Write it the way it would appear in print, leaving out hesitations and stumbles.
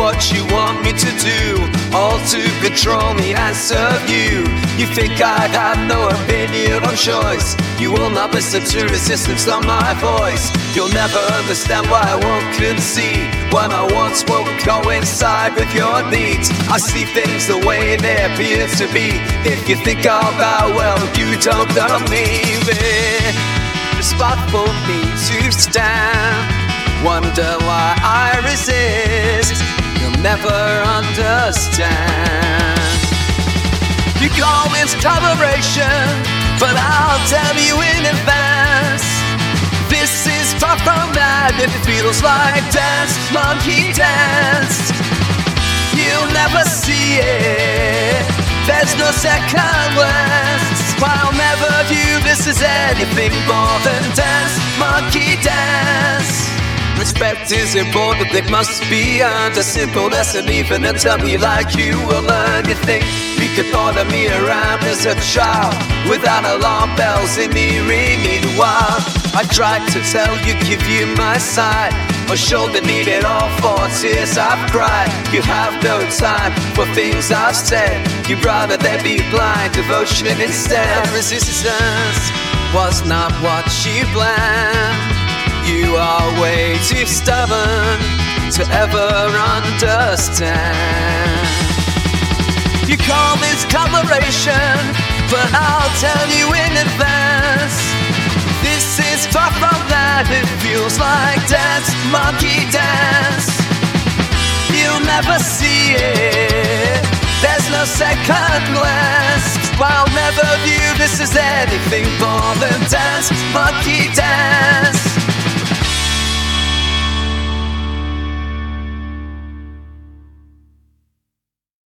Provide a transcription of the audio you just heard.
what you want me to do, all to control me and serve you. You think I'd have no opinion on choice? You will not listen to resistance on my voice. You'll never understand why I won't concede when I once won't coincide with your needs. I see things the way they appear to be. If you think I'll bow, well, you don't know me. The spot for me to stand. Wonder why I resist. You'll never understand. You call this toleration, but I'll tell you in advance, this is far from that. It feels like dance, monkey dance. You'll never see it. There's no second West. I'll never view this as anything more than dance, monkey dance. Respect is important, it must be earned. A simple lesson, even a dummy like you will learn. You think you could order me around as a child without alarm bells in me ringing wild. I tried to tell you, give you my side, my shoulder needed all for tears I've cried. You have no time for things I've said. You'd rather than be blind, devotion instead. Resistance was not what you planned. You are way too stubborn to ever understand. You call this coloration, but I'll tell you in advance, this is far from that. It feels like dance, monkey dance. You'll never see it. There's no second West. I'll never view this as anything more than dance, monkey dance.